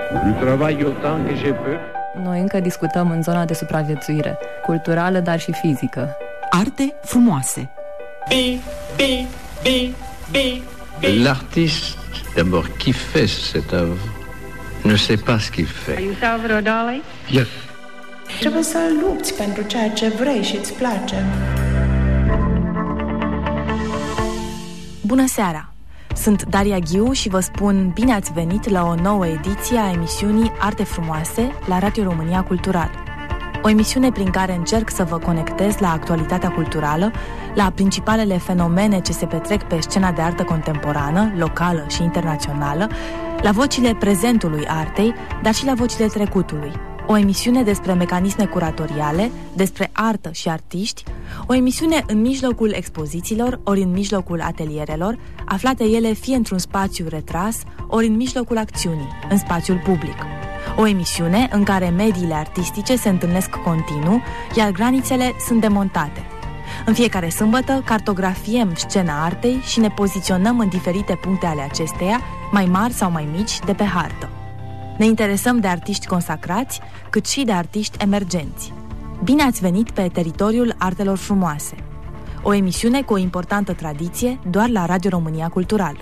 Je travaille autant que je peux. Noi încă discutăm în zona de supraviețuire, culturală, dar și fizică. Arte frumoase. L'artiste, d'abord, qui fait cette œuvre, ne sait pas ce qu'il fait. Are you Salvador Dali? Yes. Trebuie să lupți pentru ceea ce vrei și îți place. Bună seara! Sunt Daria Ghiu și vă spun bine ați venit la o nouă ediție a emisiunii Arte Frumoase la Radio România Cultural. O emisiune prin care încerc să vă conectez la actualitatea culturală, la principalele fenomene ce se petrec pe scena de artă contemporană, locală și internațională, la vocile prezentului artei, dar și la vocile trecutului. O emisiune despre mecanisme curatoriale, despre artă și artiști, o emisiune în mijlocul expozițiilor, ori în mijlocul atelierelor, aflate ele fie într-un spațiu retras, ori în mijlocul acțiunii, în spațiul public. O emisiune în care mediile artistice se întâlnesc continuu, iar granițele sunt demontate. În fiecare sâmbătă cartografiem scena artei și ne poziționăm în diferite puncte ale acesteia, mai mari sau mai mici, de pe hartă. Ne interesăm de artiști consacrați, cât și de artiști emergenți. Bine ați venit pe teritoriul artelor frumoase. O emisiune cu o importantă tradiție doar la Radio România Cultural.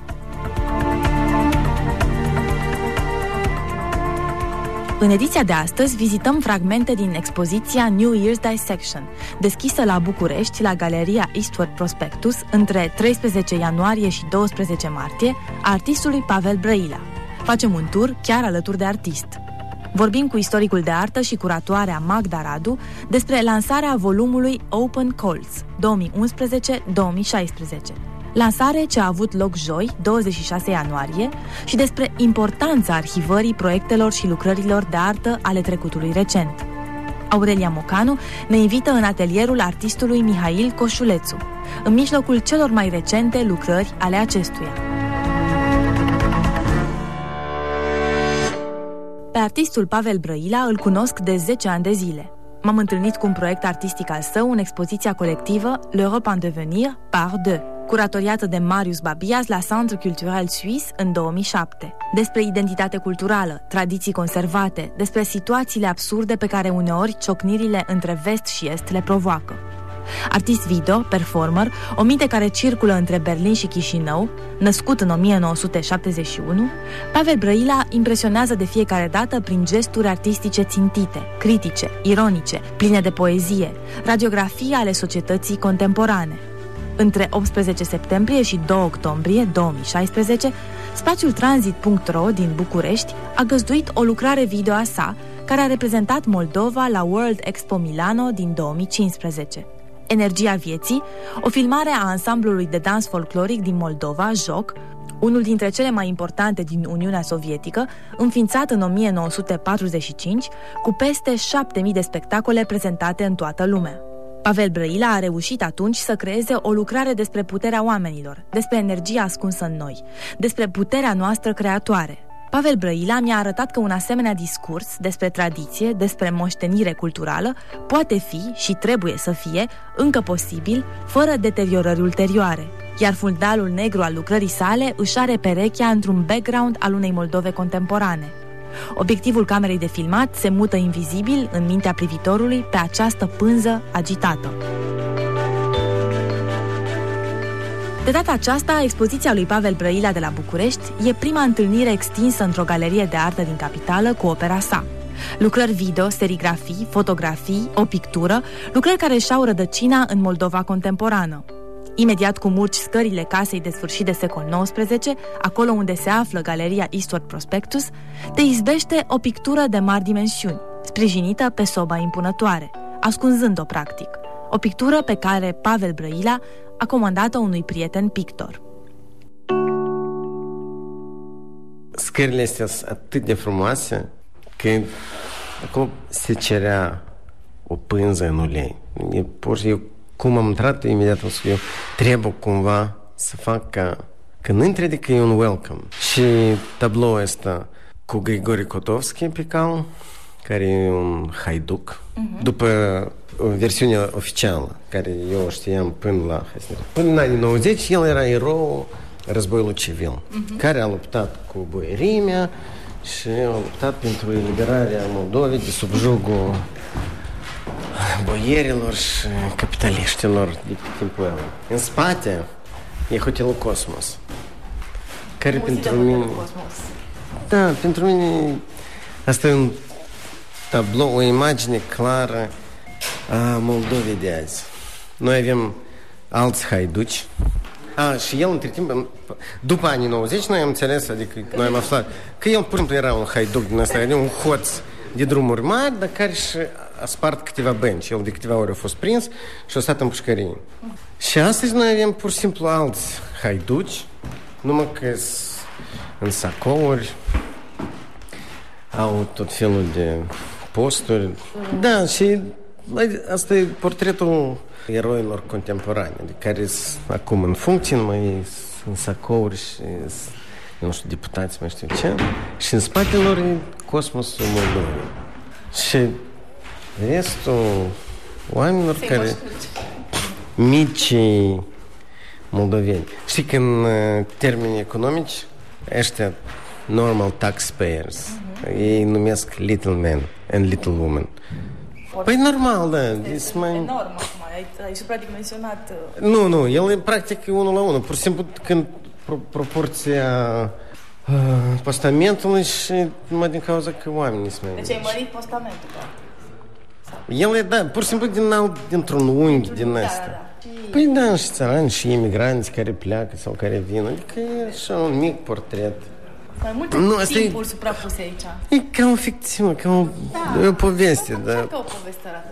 În ediția de astăzi vizităm fragmente din expoziția New Year's Dissection, deschisă la București, la Galeria Eastward Prospectus, între 13 ianuarie și 12 martie, a artistului Pavel Brăila. Facem un tur chiar alături de artist. Vorbim cu istoricul de artă și curatoarea Magda Radu despre lansarea volumului Open Calls 2011-2016. Lansare ce a avut loc joi, 26 ianuarie, și despre importanța arhivării proiectelor și lucrărilor de artă ale trecutului recent. Aurelia Mocanu ne invită în atelierul artistului Mihail Coșulețu, în mijlocul celor mai recente lucrări ale acestuia. Pe artistul Pavel Brăila îl cunosc de 10 ani de zile. M-am întâlnit cu un proiect artistic al său în expoziția colectivă L'Europe en devenir par deux, curatoriată de Marius Babias la Centre Culturel Suisse în 2007. Despre identitate culturală, tradiții conservate, despre situațiile absurde pe care uneori ciocnirile între vest și est le provoacă. Artist video, performer, o minte care circulă între Berlin și Chișinău, născut în 1971, Pavel Brăila impresionează de fiecare dată prin gesturi artistice țintite, critice, ironice, pline de poezie, radiografii ale societății contemporane. Între 18 septembrie și 2 octombrie 2016, spațiul Transit.ro din București a găzduit o lucrare video a sa care a reprezentat Moldova la World Expo Milano din 2015. Energia vieții, o filmare a ansamblului de dans folcloric din Moldova, JOC, unul dintre cele mai importante din Uniunea Sovietică, înființat în 1945, cu peste 7.000 de spectacole prezentate în toată lumea. Pavel Brăila a reușit atunci să creeze o lucrare despre puterea oamenilor, despre energia ascunsă în noi, despre puterea noastră creatoare. Pavel Brăila mi-a arătat că un asemenea discurs despre tradiție, despre moștenire culturală, poate fi și trebuie să fie încă posibil, fără deteriorări ulterioare. Iar fundalul negru al lucrării sale își are perechea într-un background al unei Moldove contemporane. Obiectivul camerei de filmat se mută invizibil în mintea privitorului pe această pânză agitată. De data aceasta, expoziția lui Pavel Brăila de la București e prima întâlnire extinsă într-o galerie de artă din capitală cu opera sa. Lucrări video, serigrafii, fotografii, o pictură, lucrări care își au rădăcina în Moldova contemporană. Imediat cum urci scările casei de sfârșit de secol XIX, acolo unde se află Galeria Eastward Prospectus, te izbește o pictură de mari dimensiuni, sprijinită pe soba impunătoare, ascunzând-o practic. O pictură pe care Pavel Brăila a comandat-o unui prieten pictor. Scările astea sunt atât de frumoase că acolo se cerea o pânză în ulei. Eu, cum am intrat, imediat o să eu trebuie cumva să fac ca când intri, adică e un welcome. Și tabloul ăsta cu Grigori Kotovski pe cal, care e un haiduc, după versiunea oficială, care eu știam până în anii 90, el era erou războiului civil, care a luptat cu boierimea și a luptat pentru eliberarea Moldovei de sub jugul boierilor și capitaliștilor de pe timpul ăla. În spate e Hotelul Cosmos, care pentru mine... Da, pentru mine asta e un tablou, o imagine clară a Moldovei de azi. Noi avem alți haiduci. Și el, între timp, după anii 90, noi am înțeles, adică noi am aflat că el, pur și simplu, era un haiduc din ăsta, un hoț de drumuri mari, dar care și a spart câteva bănci. El de câteva ori a fost prins și a stat în pușcărie. Și astăzi noi avem, pur și simplu, alți haiduci, numai că în sacouri, au tot felul de posturi. Da, și asta e portretul eroilor contemporane, de care sunt acum în funcție, numai în sacouri și, nu știu, deputați, mai știu ce. Și în spatele lor e cosmosul Moldovei. Și restul oamenilor care... micii moldoveni. Știi că în termeni economici, ăștia normal taxpayers, ei numesc little men and little women. Păi normal, da. Este mai... enorm acum, ai supradimensionat... Nu, el e practic 1 la 1. Pur și simplu când proporția postamentului și numai din cauza că oamenii sunt mai... Deci ai mărit postamentul, da? El e, da, pur și simplu dintr-un unghi din ăsta. Da. Păi da, și țărani și imigranți care pleacă sau care vin. Adică e așa un mic portret. Mai multe timpuri suprapuse aici. E ca o ficțiune, ca o poveste. Da. Ca o poveste arată.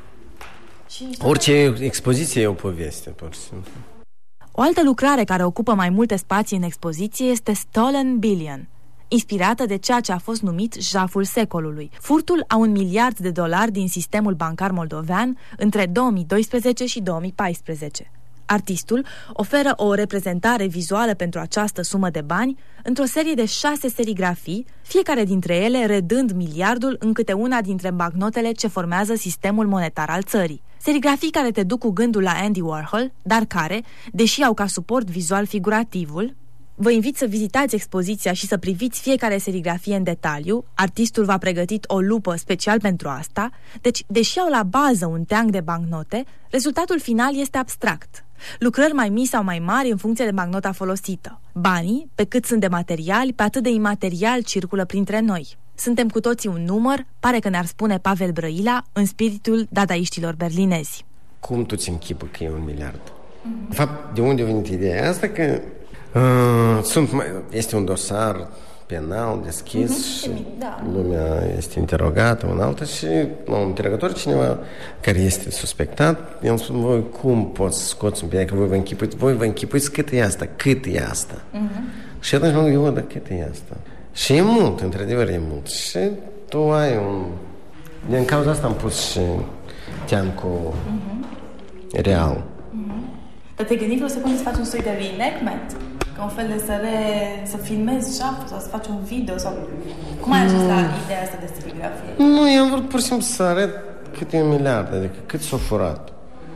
Orice expoziție e o poveste, pur și simplu. O altă lucrare care ocupă mai multe spații în expoziție este Stolen Billion, inspirată de ceea ce a fost numit jaful secolului, furtul a $1 miliard din sistemul bancar moldovean între 2012 și 2014. Artistul oferă o reprezentare vizuală pentru această sumă de bani într-o serie de 6 serigrafii, fiecare dintre ele redând miliardul în câte una dintre bancnotele ce formează sistemul monetar al țării. Serigrafii care te duc cu gândul la Andy Warhol, dar care, deși au ca suport vizual figurativul, vă invit să vizitați expoziția și să priviți fiecare serigrafie în detaliu. Artistul v-a pregătit o lupă special pentru asta, deci, deși au la bază un teanc de bancnote, rezultatul final este abstract. Lucrări mai mici sau mai mari în funcție de bancnota folosită. Banii, pe cât sunt de materiali, pe atât de imaterial circulă printre noi. Suntem cu toții un număr, pare că ne-ar spune Pavel Brăila, în spiritul dadaiștilor berlinezi. Cum tu ți închipă că e 1 miliard? De fapt, de unde a venit ideea asta? Că este un dosar penal deschis și lumea este interogată în altă și la un interrogator cineva care este suspectat, el spune, voi cum poți să scoți un pic, că voi vă închipuiți cât e asta? Și atunci mă gândesc, dar cât e asta? Și e mult, într-adevăr e mult. Și tu ai un... Din cauza asta am pus și teancul real. Dar te-ai gândit vreo secundă să faci un soi de reenactment? Ca un fel de să filmezi jaful sau să faci un video? Sau... Cum ai ajuns la ideea asta de serigrafie? Nu, eu am vrut pur și simplu să arăt cât e 1 miliard, adică cât s-a furat.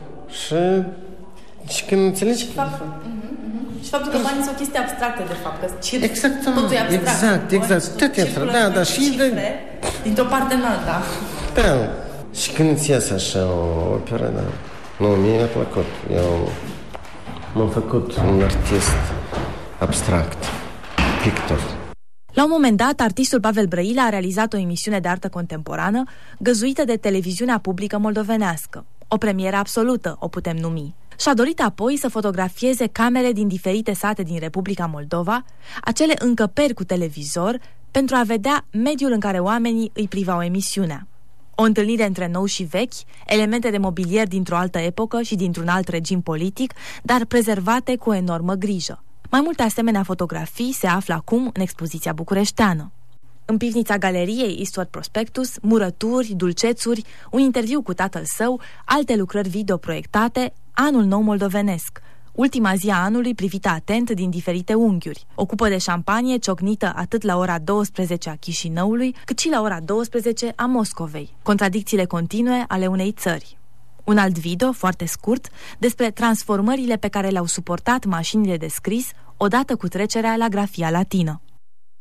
Și când înțelegi... Și faptul că banii sunt o chestie abstractă, de fapt, că totul e abstract. Exact. Tot e abstract, da, și cifre dintr-o parte în alta. Da. Și când îți iasă așa o operă, da. Nu, mie mi-a plăcut. Eu m-am făcut un artist abstract, pictor. La un moment dat, artistul Pavel Brăila a realizat o emisiune de artă contemporană găzuită de televiziunea publică moldovenească. O premieră absolută, o putem numi. Și-a dorit apoi să fotografieze camere din diferite sate din Republica Moldova, acele încăperi cu televizor, pentru a vedea mediul în care oamenii îi privau emisiunea. O întâlnire între nou și vechi, elemente de mobilier dintr-o altă epocă și dintr-un alt regim politic, dar prezervate cu o enormă grijă. Mai multe asemenea fotografii se află acum în expoziția bucureșteană. În pivnița galeriei Eastward Prospectus, murături, dulcețuri, un interviu cu tatăl său, alte lucrări video proiectate, Anul Nou moldovenesc, ultima zi a anului privită atent din diferite unghiuri, o cupă de șampanie ciocnită atât la ora 12 a Chișinăului, cât și la ora 12 a Moscovei, contradicțiile continue ale unei țări. Un alt video, foarte scurt, despre transformările pe care le-au suportat mașinile de scris odată cu trecerea la grafia latină.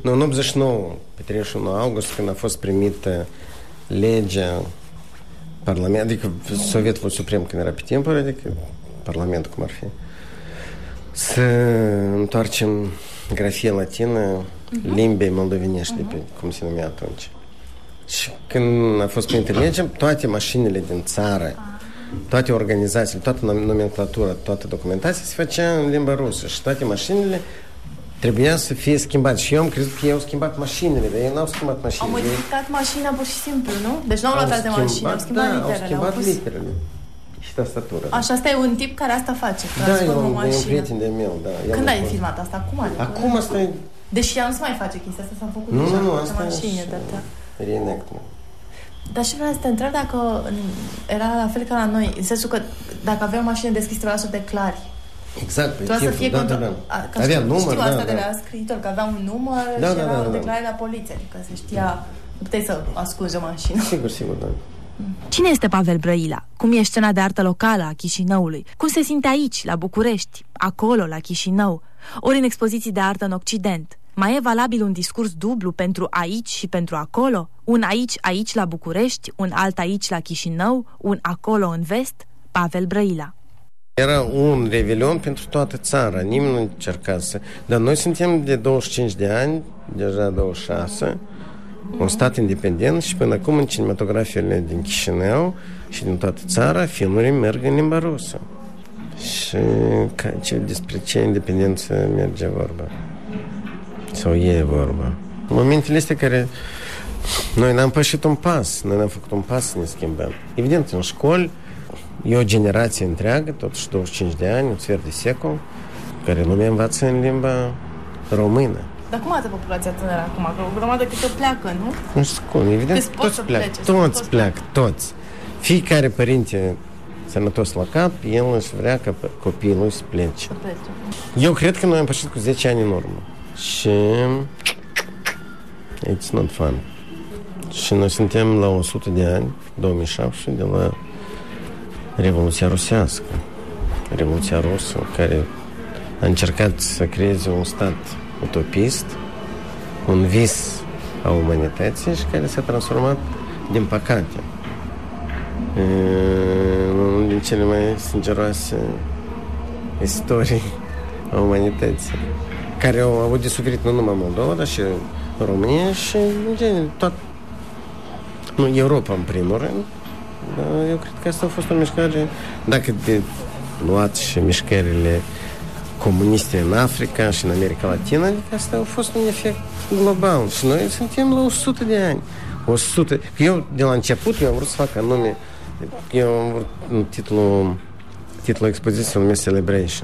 În 89, pe 31 august, când a fost primită legea Parlament, adică Sovietul Suprem, când era pe timpul, adică Parlamentul, cum ar fi, să întoarcem grafia latină limbii moldovenești, cum se numea atunci. Și când a fost primită legea, toate mașinile din țară, toate organizațiile, toată nomenclatura, toată documentația se făcea în limba rusă și toate mașinile trebuia să fie schimbat. Și eu am crezut că ei au schimbat mașinile, dar ei n-au schimbat mașinile. Au modificat mașina pur și simplu, nu? Deci n-au luat alte mașini, au schimbat literele. Au schimbat literele și tastatura. Așa, asta e un tip care asta face, da, e un prieten de meu, da. Când ai filmat asta? Acum? Acum asta e... Deși ea nu se mai face chestia asta, s-a făcut deja cu asta mașini, e reenactment. Dar și vreau să te întreb dacă era la fel ca la noi, în sensul că dacă avea o mașină deschisă, trebuia să o declari. Exact, pe timpul, să fie avea număr, știu asta de la scriitor, că avea un număr și era o declarare la poliție, adică se știa, nu puteai să ascunzi o mașină. Sigur, da. Cine este Pavel Brăila? Cum e scena de artă locală a Chișinăului? Cum se simte aici, la București, acolo, la Chișinău? Ori în expoziții de artă în Occident? Mai e valabil un discurs dublu pentru aici și pentru acolo? Un aici la București, un alt aici la Chișinău, un acolo în vest? Pavel Brăila. Era un revelion pentru toată țara, nimeni nu încerca să... Dar noi suntem de 25 de ani, deja 26, un stat independent și până acum în cinematografiile din Chișinău și din toată țara, filmurile merg în limba rusă. Și despre ce independență merge vorba? Sau e vorba? În momentele astea care noi n-am pășit un pas, noi n-am făcut un pas să ne schimbăm. Evident, în școli e o generație întreagă, totuși 25 de ani, un sfert de secol, care lumea învață în limba română. Dar cum arată populația tânără acum? Că o grămadă câte pleacă, nu? Nu știu, evident, toți pleacă. Toți pleacă, toți. Fiecare părinte sănătos la cap, el își vrea ca copiii lui să plece. Eu cred că noi am pășit cu 10 ani în urmă. Și it's not fun. Și noi suntem la 100 de ani, 2007, de la Revoluția Rusească. Revoluția Rusă, care a încercat să creeze un stat utopist, un vis a umanității și care s-a transformat, din păcate, în unul din cele mai sângeroase istorii a umanității, care au avut de suferit nu numai Moldova, dar și România și, în genere, Europa, în primul rând. Dar eu cred că asta a fost o mișcare, dacă de luat și mișcările comuniste în Africa și în America Latină, adică asta a fost un efect global. Și noi suntem la 100 de ani. 100. Eu, de la început, eu am vrut să fac anume, eu am vrut titlul expoziției se numește Celebration.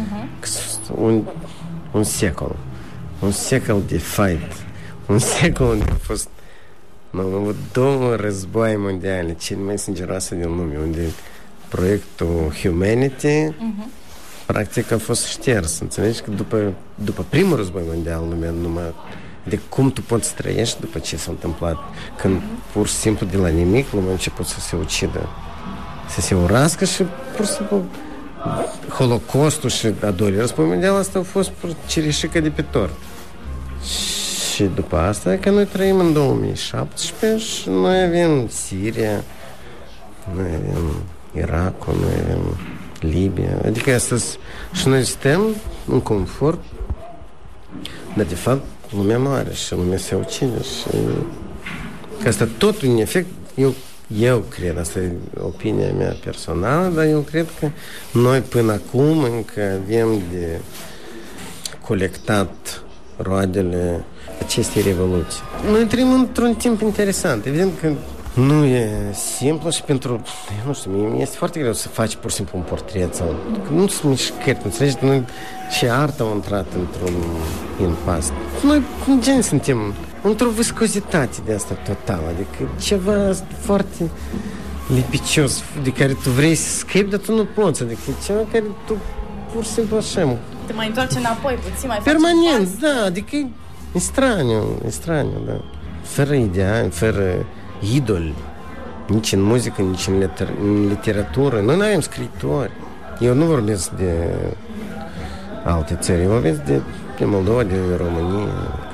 Un secol. Un secol de fight. Un secol unde a fost am avut 2 războaie mondiale, cele mai sângeroase din lume, unde proiectul Humanity practic a fost șters. Înțelegi că după primul război mondial lumea numai de cum tu poți să trăiești după ce s-a întâmplat, când pur și simplu de la nimic lumea a început să se ucidă, să se urască și pur și simplu Holocaustul și a doilea război mondial asta a fost cereșică de pe tort. Și după asta, că noi trăim în 2017 și noi avem Siria, noi avem Irakul, noi avem Libia. Adică astăzi și noi suntem în confort, dar de fapt lumea moare și lumea se ucide și că asta tot un efect, eu cred, asta e opinia mea personală, dar eu cred că noi până acum încă avem de colectat roadele acestei revoluții. Noi trăim într-un timp interesant. Evident că nu e simplu și pentru, nu știu, mie este foarte greu să faci pur și simplu un portret sau, nu sunt mișcări, înțelegi? Noi și arta a intrat într-un impas. Noi, în gen, suntem într-o viscozitate de asta totală, adică ceva foarte lipicios, de care tu vrei să scripi, dar tu nu poți, adică ceva care tu pur și simplu așa te mai întoarce înapoi puțin, mai permanent, da, adică e straniu, da. Fără ideali, fără idoli, nici în muzică, nici în literatură. Noi nu avem scriitori. Eu nu vorbesc de alte țări, eu vorbesc de Moldova, de România.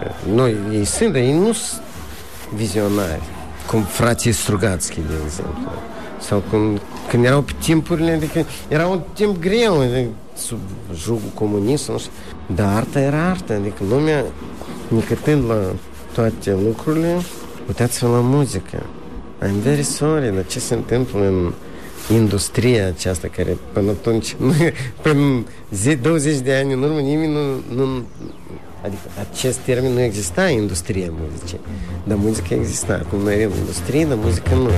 Noi, ei sunt, ei nu sunt vizionari, cum frații Strugatski, de exemplu. Sau când erau pe timpurile, adică era un timp greu, sub jugul comunist, nu știu. Dar arta era artă, adică lumea, nicătând la toate lucrurile, uitați-vă la muzică. I'm very sorry, dar ce se întâmplă în industria aceasta care până atunci, până 20 de ani în urmă, nimeni nu adică acest termen nu exista, industria muzicii. Dar muzica exista. Acum noi avem industrie, dar muzică nu.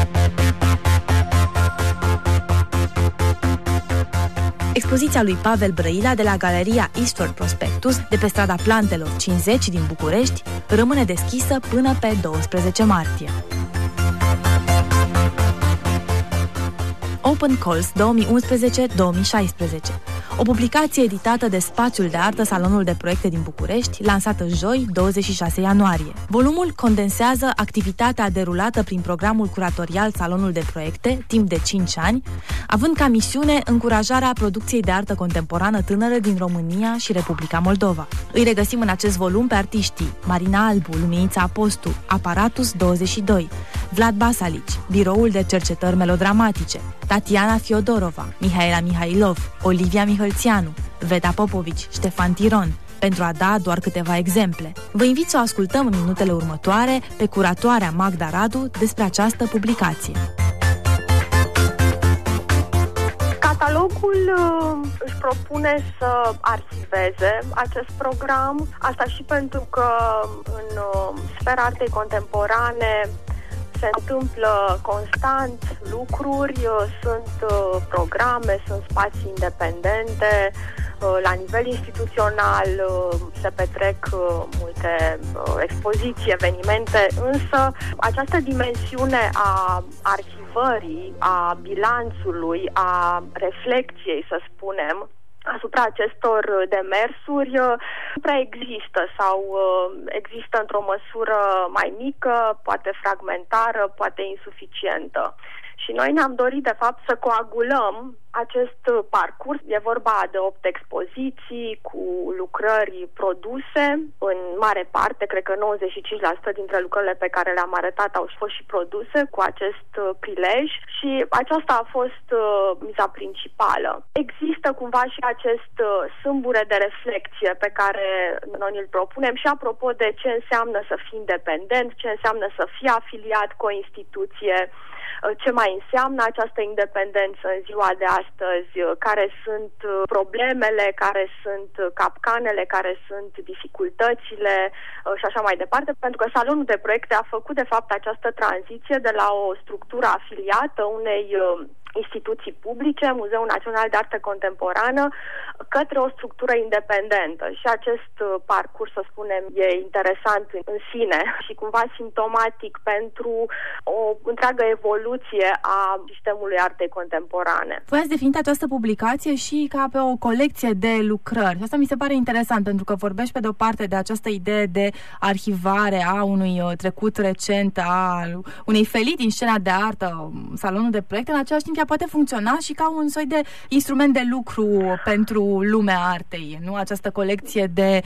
Expoziția lui Pavel Brăila de la Galeria Eastward Prospectus, de pe strada Plantelor 50 din București, rămâne deschisă până pe 12 martie. Open Calls 2011-2016, o publicație editată de Spațiul de Artă Salonul de Proiecte din București, lansată joi, 26 ianuarie. Volumul condensează activitatea derulată prin programul curatorial Salonul de Proiecte, timp de 5 ani, având ca misiune încurajarea producției de artă contemporană tânără din România și Republica Moldova. Îi regăsim în acest volum pe artiștii Marina Albu, Luminița Apostu, Aparatus 22, Vlad Basalici, Biroul de Cercetări Melodramatice, Tatiana Fiodorova, Mihaela Mihailov, Olivia Mihălțianu, Veda Popovici, Ștefan Tiron, pentru a da doar câteva exemple. Vă invit să o ascultăm în minutele următoare pe curatoarea Magda Radu despre această publicație. Catalogul își propune să arhiveze acest program, asta și pentru că în sfera artei contemporane se întâmplă constant lucruri, sunt programe, sunt spații independente, la nivel instituțional se petrec multe expoziții, evenimente, însă această dimensiune a arhivării, a bilanțului, a reflecției, să spunem, asupra acestor demersuri nu prea există sau există într-o măsură mai mică, poate fragmentară, poate insuficientă. Și noi ne-am dorit, de fapt, să coagulăm acest parcurs. E vorba de 8 expoziții cu lucrări produse, în mare parte, cred că 95% dintre lucrările pe care le-am arătat au fost și produse cu acest prilej și aceasta a fost miza principală. Există cumva și acest sâmbure de reflexie pe care noi îl propunem și apropo de ce înseamnă să fii independent, ce înseamnă să fii afiliat cu o instituție, ce mai înseamnă această independență în ziua de astăzi, care sunt problemele, care sunt capcanele, care sunt dificultățile și așa mai departe, pentru că Salonul de Proiecte a făcut de fapt această tranziție de la o structură afiliată unei instituții publice, Muzeul Național de Artă Contemporană, către o structură independentă. Și acest parcurs, să spunem, e interesant în sine și cumva simptomatic pentru o întreagă evoluție a sistemului artei contemporane. Voi ați definit această publicație și ca pe o colecție de lucrări. Asta mi se pare interesant, pentru că vorbești pe de o parte de această idee de arhivare a unui trecut recent, a unei felii din scena de artă, Salonul de Proiecte, în același timp ea poate funcționa și ca un soi de instrument de lucru pentru lumea artei, nu? Această colecție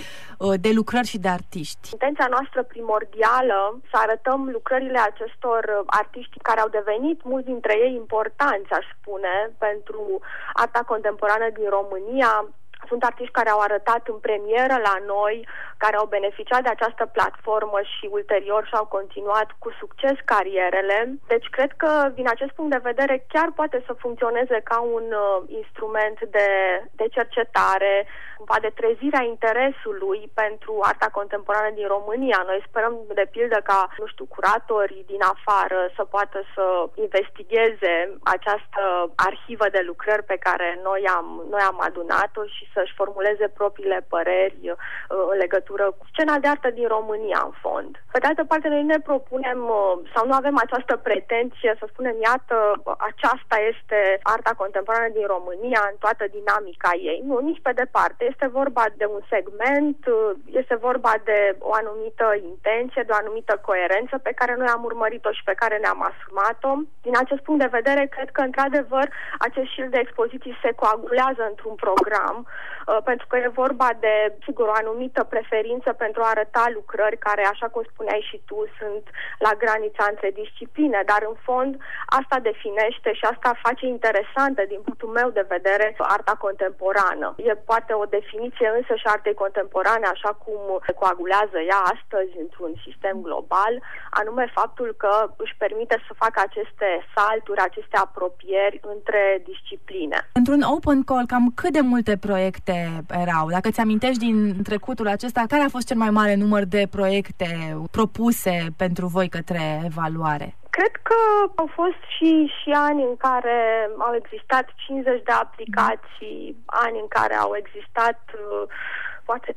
de lucrări și de artiști. Intenția noastră primordială să arătăm lucrările acestor artiști care au devenit, mulți dintre ei, importanți, aș spune, pentru arta contemporană din România. Sunt artiști care au arătat în premieră la noi, care au beneficiat de această platformă și ulterior și-au continuat cu succes carierele. Deci cred că, din acest punct de vedere, chiar poate să funcționeze ca un instrument de cercetare, cumva de trezirea interesului pentru arta contemporană din România. Noi sperăm, de pildă, ca, nu știu, curatorii din afară să poată să investigheze această arhivă de lucrări pe care noi am adunat-o și să-și formuleze propriile păreri în legătură cu scena de artă din România, în fond. Pe de altă parte, noi ne propunem sau nu avem această pretenție să spunem, iată, aceasta este arta contemporană din România în toată dinamica ei. Nu, nici pe departe. Este vorba de un segment, este vorba de o anumită intenție, de o anumită coerență pe care noi am urmărit-o și pe care ne-am asumat-o. Din acest punct de vedere, cred că, într-adevăr, acest șir de expoziții se coagulează într-un program pentru că e vorba de, sigur, o anumită preferință pentru a arăta lucrări care, așa cum spuneai și tu, sunt la granița între discipline, dar în fond asta definește și asta face interesantă din punctul meu de vedere arta contemporană. E poate o definiție însă și artei contemporane, așa cum se coagulează ea astăzi într-un sistem global, anume faptul că își permite să facă aceste salturi, aceste apropieri între discipline. Într-un open call, cam cât de multe proiecte erau? Dacă ți amintești din trecutul acesta, care a fost cel mai mare număr de proiecte propuse pentru voi către evaluare? Cred că au fost și ani în care au existat 50 de aplicații, ani în care au existat poate 35-40,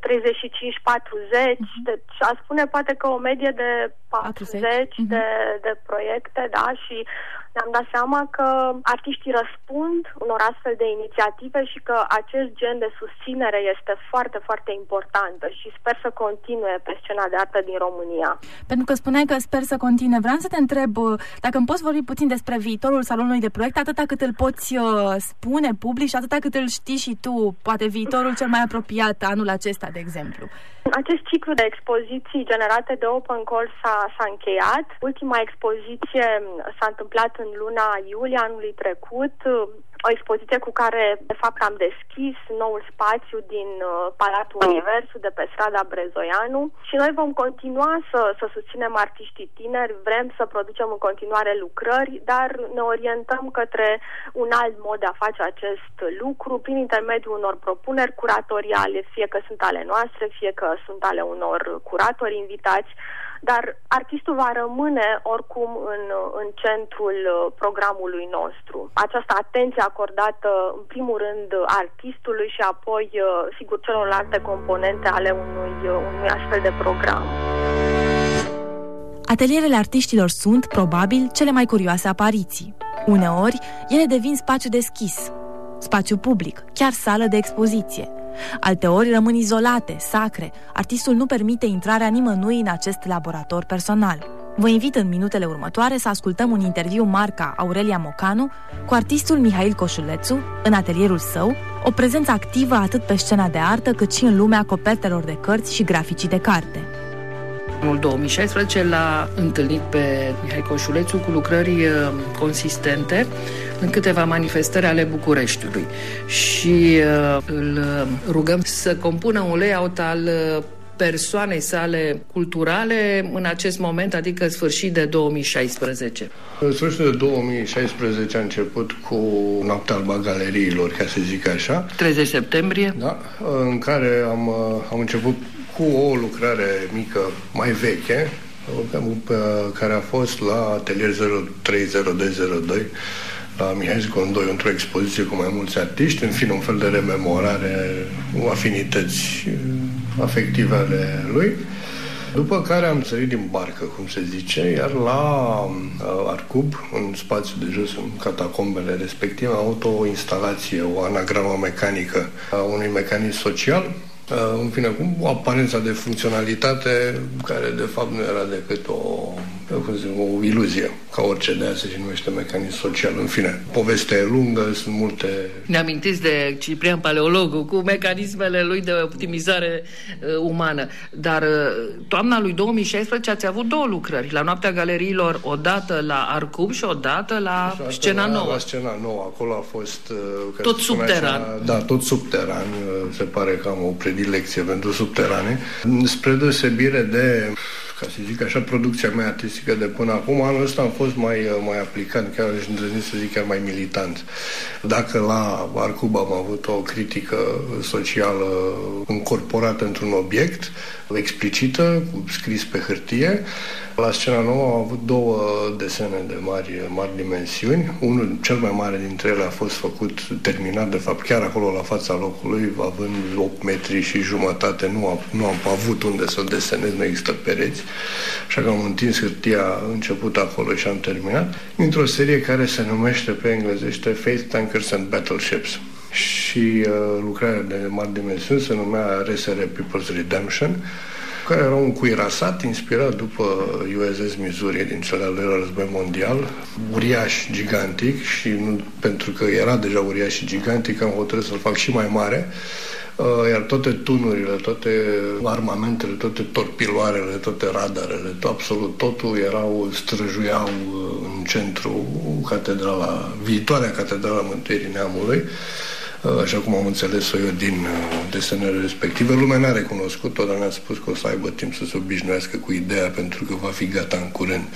deci aș spune poate că o medie de 40 de proiecte, da, și ne-am dat seama că artiștii răspund unor astfel de inițiative și că acest gen de susținere este foarte, foarte importantă și sper să continue pe scena de artă din România. Pentru că spuneai că sper să continue, vreau să te întreb dacă îmi poți vorbi puțin despre viitorul salonului de proiect, atâta cât îl poți spune public și atâta cât îl știi și tu, poate viitorul cel mai apropiat anul acesta, de exemplu. Acest ciclu de expoziții generate de Open Call s-a încheiat. Ultima expoziție s-a întâmplat în luna iulie anului trecut, o expoziție cu care, de fapt, am deschis noul spațiu din Palatul Universul de pe strada Brezoianu și noi vom continua să susținem artiștii tineri, vrem să producem în continuare lucrări, dar ne orientăm către un alt mod de a face acest lucru prin intermediul unor propuneri curatoriale, fie că sunt ale noastre, fie că sunt ale unor curatori invitați, dar artistul va rămâne oricum în centrul programului nostru. Această atenție acordată în primul rând artistului și apoi, sigur, celorlalte componente ale unui astfel de program. Atelierele artiștilor sunt, probabil, cele mai curioase apariții. Uneori, ele devin spațiu deschis, spațiu public, chiar sală de expoziție. Alteori rămân izolate, sacre. Artistul nu permite intrarea nimănui în acest laborator personal. Vă invit în minutele următoare să ascultăm un interviu marca Aurelia Mocanu cu artistul Mihail Coșulețu în atelierul său, o prezență activă atât pe scena de artă cât și în lumea copertelor de cărți și graficii de carte. Anul 2016 l-a întâlnit pe Mihai Coșulețu cu lucrări consistente în câteva manifestări ale Bucureștiului și îl rugăm să compună un layout al persoanei sale culturale în acest moment, adică sfârșit de 2016. În sfârșitul de 2016 a început cu Noaptea Albă a Galeriilor, ca să zic așa. 30 septembrie. Da, în care am început cu o lucrare mică mai veche, care a fost la Atelier 030202 la Mihai Zgondoi, într-o expoziție cu mai mulți artiști, în fine un fel de rememorare, afinități afective ale lui. După care am sărit din barcă, cum se zice, iar la Arcub, în spațiul de jos, în catacombele respective, am avut o instalație, o anagramă mecanică a unui mecanism social, în fine, cu o aparență de funcționalitate care de fapt nu era decât o iluzie, ca orice, de aia se numește mecanism social. În fine, povestea e lungă, sunt multe... Ne amintiți de Ciprian Paleologu cu mecanismele lui de optimizare umană, dar toamna lui 2016 ați avut două lucrări, la Noaptea Galeriilor, odată la Arcub și odată la Scena Nouă. La Scena Nouă, acolo a fost... Tot subteran. Da, tot subteran, se pare că am o predilecție pentru subterane, spre deosebire de, ca să zic așa, producția mea artistică de până acum. Anul ăsta am fost mai aplicat, chiar aș îndrăzni să zic chiar mai militant. Dacă la Arcub am avut o critică socială încorporată într-un obiect, explicită, scris pe hârtie, la Scena Nouă am avut două desene de mari dimensiuni. Unul, cel mai mare dintre ele, a fost terminat, de fapt, chiar acolo la fața locului, având 8 metri și jumătate. Nu am avut unde să desenez, nu există pereți. Așa că am întins hârtia, început acolo și am terminat, într-o serie care se numește pe englezește Faith Tankers and Battleships. Și lucrarea de mari dimensiuni se numea RSR People's Redemption care era un cuirasat inspirat după USS Missouri din cel de-al doilea război mondial, uriaș, gigantic, și pentru că era deja uriaș și gigantic, am hotărât să-l fac și mai mare, iar toate tunurile, toate armamentele, toate torpiloarele, toate radarele, absolut totul străjuiau în centru viitoarea Catedrala Mântuirii Neamului, așa cum am înțeles-o eu din desenele respective. Lumea n-a recunoscut-o, dar ne-a spus că o să aibă timp să se obișnuiască cu ideea, pentru că va fi gata în curând.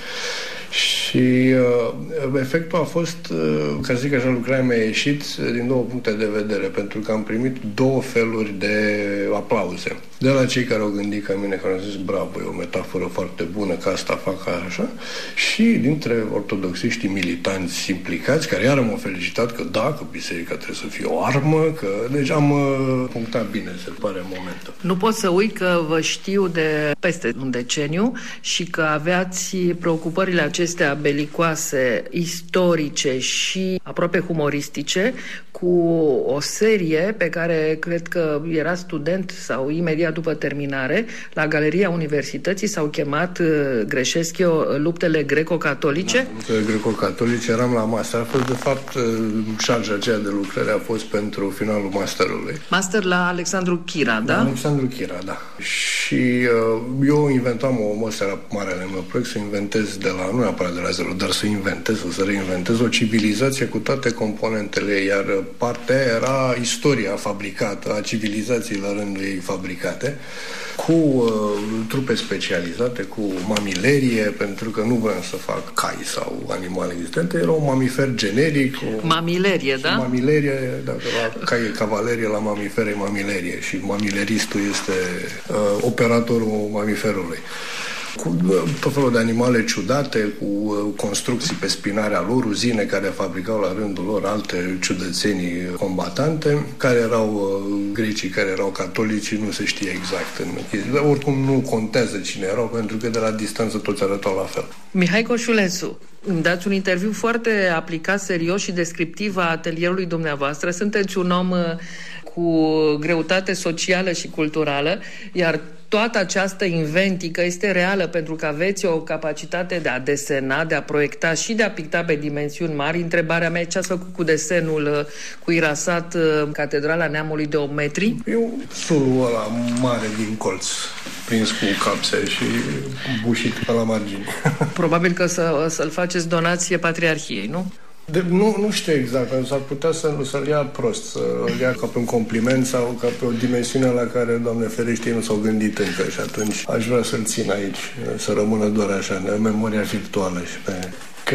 Și efectul a fost, ca să zic așa, lucrarea mea a ieșit din două puncte de vedere, pentru că am primit două feluri de aplauze. De la cei care au gândit ca mine, care au zis, bravo, e o metaforă foarte bună, că asta fac așa, și dintre ortodoxiștii militanți implicați, care iar m-au felicitat că da, că biserica trebuie să fie o armă, că deci am punctat bine, se pare, momentul. Nu pot să uit că vă știu de peste un deceniu și că aveați preocupările acestea belicoase, istorice și aproape humoristice, cu o serie pe care cred că era student sau imediat după terminare, la Galeria Universității s-au chemat, greșesc eu, luptele greco-catolice? Da, luptele greco-catolice, eram la master. De fapt, șarja aceea de lucrare a fost pentru finalul masterului. Master la Alexandru Chira, da? Alexandru Chira, da. Și eu inventam o era marele meu proiect, să inventez nu neapărat de la zero, dar să reinventez o civilizație cu toate componentele, iar partea era istoria fabricată a civilizației la rândul ei fabricate, cu trupe specializate, cu mamilerie, pentru că nu vreau să fac cai sau animale existente, era un mamifer generic. Mamilerie, da? Mamilerie, dacă la cai e cavalerie, la mamifer e mamilerie și mamileristul este operatorul mamiferului. Cu tot felul de animale ciudate, cu construcții pe spinarea lor, uzine care fabricau la rândul lor alte ciudățenii combatante, care erau grecii, care erau catolici, nu se știe exact. Dar oricum nu contează cine erau, pentru că de la distanță toți arătau la fel. Mihai Coșulețu, îmi dați un interviu foarte aplicat, serios și descriptiv a atelierului dumneavoastră. Sunteți un om cu greutate socială și culturală, iar toată această inventică este reală pentru că aveți o capacitate de a desena, de a proiecta și de a picta pe dimensiuni mari. Întrebarea mea e ce ați făcut cu desenul cuirasat Catedrala Neamului de 8 metri? Eu sulul ăla mare din colț, prins cu capse și bușit pe la margini. Probabil că să-l faceți donație Patriarhiei, nu? Nu știu exact, s-ar putea să-l ia prost, să-l ia ca pe un compliment sau ca pe o dimensiune la care, Doamne ferește, nu s-au gândit încă și atunci aș vrea să-l țin aici, să rămână doar așa, în memoria virtuală și că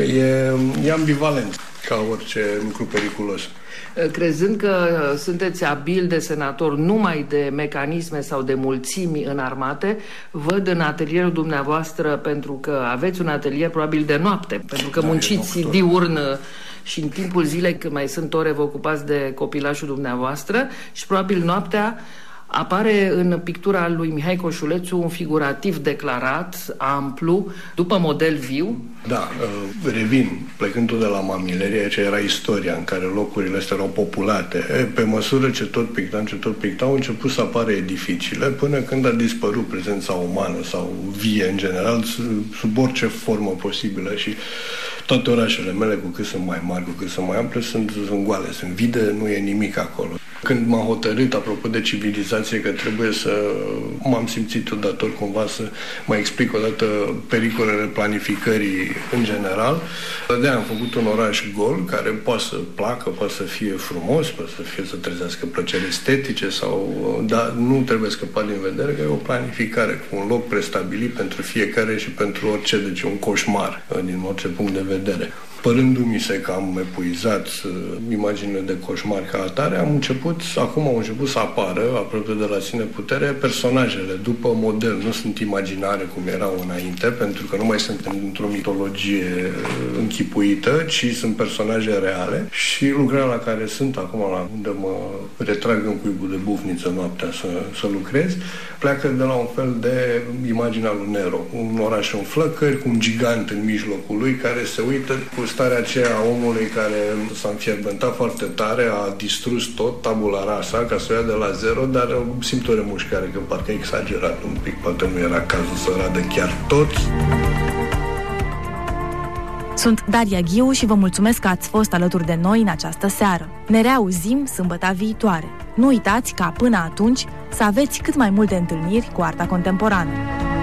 e ambivalent ca orice lucru periculos. Crezând că sunteți abil desenator numai de mecanisme sau de mulțimi înarmate, văd în atelierul dumneavoastră, pentru că aveți un atelier probabil de noapte, pentru că munciți diurn și în timpul zilei, când mai sunt ore, vă ocupați de copilașul dumneavoastră și probabil noaptea apare în pictura lui Mihai Coșulețu un figurativ declarat, amplu, după model viu. Da, revin, plecând tot de la mamilerie, ce era istoria în care locurile astea erau populate. Pe măsură ce tot pictam, au început să apară edificiile, până când a dispărut prezența umană sau vie în general, sub orice formă posibilă și toate orașele mele, cu cât sunt mai mari, cu cât sunt mai ample, sunt goale, sunt vide, nu e nimic acolo. Când m-am hotărât, apropo de civilizație, că trebuie m-am simțit eu dator cumva să mai explic o dată pericolele planificării în general. De-aia am făcut un oraș gol, care poate să placă, poate să fie frumos, poate să trezească plăceri estetice, dar nu trebuie scăpat din vedere că e o planificare, cu un loc prestabilit pentru fiecare și pentru orice, deci un coșmar din orice punct de vedere. Părându-mi se că am epuizat imaginile de coșmar ca atare, acum au început să apară, aproape de la sine putere, personajele după model. Nu sunt imaginare cum erau înainte, pentru că nu mai sunt într-o mitologie închipuită, ci sunt personaje reale și lucrarea la care sunt acum, la unde mă retrag în cuibul de bufniță noaptea să lucrez, pleacă de la un fel de imaginea lui Nero. Un oraș în flăcări, cu un gigant în mijlocul lui, care se uită cu starea aceea a omului care s-a înfierbântat foarte tare, a distrus tot, tabula rasa, ca să o ia de la zero, dar simt o remușcare, că parcă e exagerat un pic, poate nu era cazul să radă chiar toți. Sunt Daria Ghiu și vă mulțumesc că ați fost alături de noi în această seară. Ne reauzim sâmbăta viitoare. Nu uitați ca până atunci să aveți cât mai multe întâlniri cu arta contemporană.